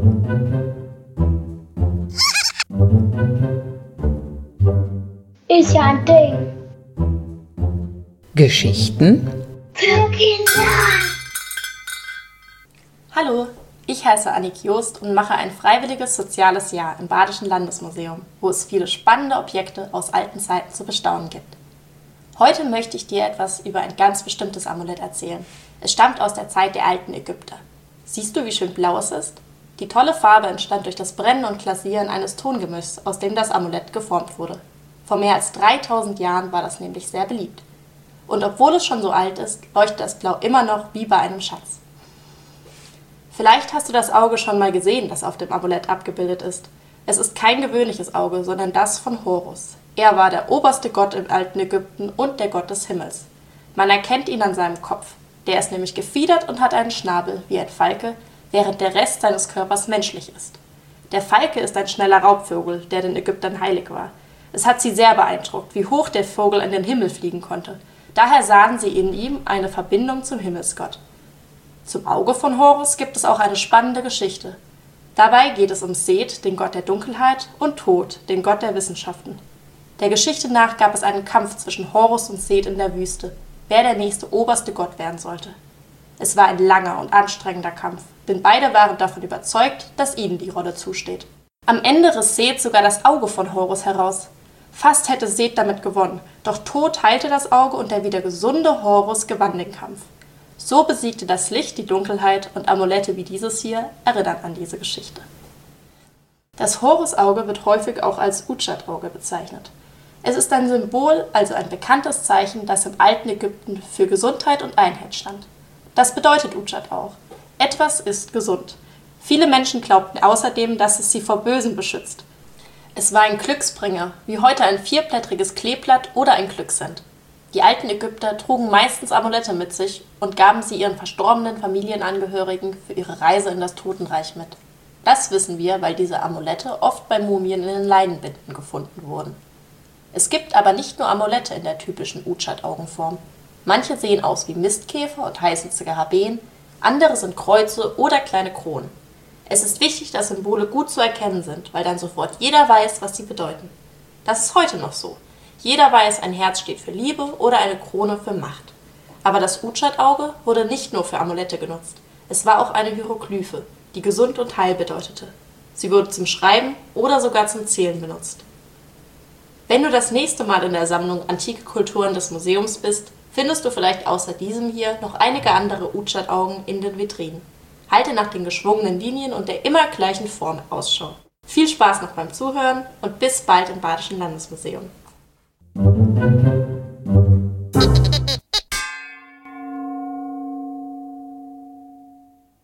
Ist ja ein Ding. Geschichten Für Kinder. Hallo, ich heiße Annik Joost und mache ein freiwilliges soziales Jahr im Badischen Landesmuseum, wo es viele spannende Objekte aus alten Zeiten zu bestaunen gibt. Heute möchte ich dir etwas über ein ganz bestimmtes Amulett erzählen. Es stammt aus der Zeit der alten Ägypter. Siehst du, wie schön blau es ist? Die tolle Farbe entstand durch das Brennen und Glasieren eines Tongemischs, aus dem das Amulett geformt wurde. Vor mehr als 3000 Jahren war das nämlich sehr beliebt. Und obwohl es schon so alt ist, leuchtet das Blau immer noch wie bei einem Schatz. Vielleicht hast du das Auge schon mal gesehen, das auf dem Amulett abgebildet ist. Es ist kein gewöhnliches Auge, sondern das von Horus. Er war der oberste Gott im alten Ägypten und der Gott des Himmels. Man erkennt ihn an seinem Kopf. Der ist nämlich gefiedert und hat einen Schnabel, wie ein Falke, während der Rest seines Körpers menschlich ist. Der Falke ist ein schneller Raubvogel, der den Ägyptern heilig war. Es hat sie sehr beeindruckt, wie hoch der Vogel in den Himmel fliegen konnte. Daher sahen sie in ihm eine Verbindung zum Himmelsgott. Zum Auge von Horus gibt es auch eine spannende Geschichte. Dabei geht es um Seth, den Gott der Dunkelheit, und Thoth, den Gott der Wissenschaften. Der Geschichte nach gab es einen Kampf zwischen Horus und Seth in der Wüste, wer der nächste oberste Gott werden sollte. Es war ein langer und anstrengender Kampf, denn beide waren davon überzeugt, dass ihnen die Rolle zusteht. Am Ende riss Seth sogar das Auge von Horus heraus. Fast hätte Seth damit gewonnen, doch Thoth heilte das Auge und der wieder gesunde Horus gewann den Kampf. So besiegte das Licht die Dunkelheit und Amulette wie dieses hier erinnern an diese Geschichte. Das Horusauge wird häufig auch als Udschat-Auge bezeichnet. Es ist ein Symbol, also ein bekanntes Zeichen, das im alten Ägypten für Gesundheit und Einheit stand. Das bedeutet Udschat auch. Etwas ist gesund. Viele Menschen glaubten außerdem, dass es sie vor Bösen beschützt. Es war ein Glücksbringer, wie heute ein vierblättriges Kleeblatt oder ein Glückssand. Die alten Ägypter trugen meistens Amulette mit sich und gaben sie ihren verstorbenen Familienangehörigen für ihre Reise in das Totenreich mit. Das wissen wir, weil diese Amulette oft bei Mumien in den Leinenbinden gefunden wurden. Es gibt aber nicht nur Amulette in der typischen Udschat-Augenform. Manche sehen aus wie Mistkäfer und heißen Skarabäen, andere sind Kreuze oder kleine Kronen. Es ist wichtig, dass Symbole gut zu erkennen sind, weil dann sofort jeder weiß, was sie bedeuten. Das ist heute noch so. Jeder weiß, ein Herz steht für Liebe oder eine Krone für Macht. Aber das Udschat-Auge wurde nicht nur für Amulette genutzt. Es war auch eine Hieroglyphe, die gesund und heil bedeutete. Sie wurde zum Schreiben oder sogar zum Zählen benutzt. Wenn du das nächste Mal in der Sammlung Antike Kulturen des Museums bist, findest du vielleicht außer diesem hier noch einige andere Udschat-Augen in den Vitrinen. Halte nach den geschwungenen Linien und der immer gleichen Form Ausschau. Viel Spaß noch beim Zuhören und bis bald im Badischen Landesmuseum.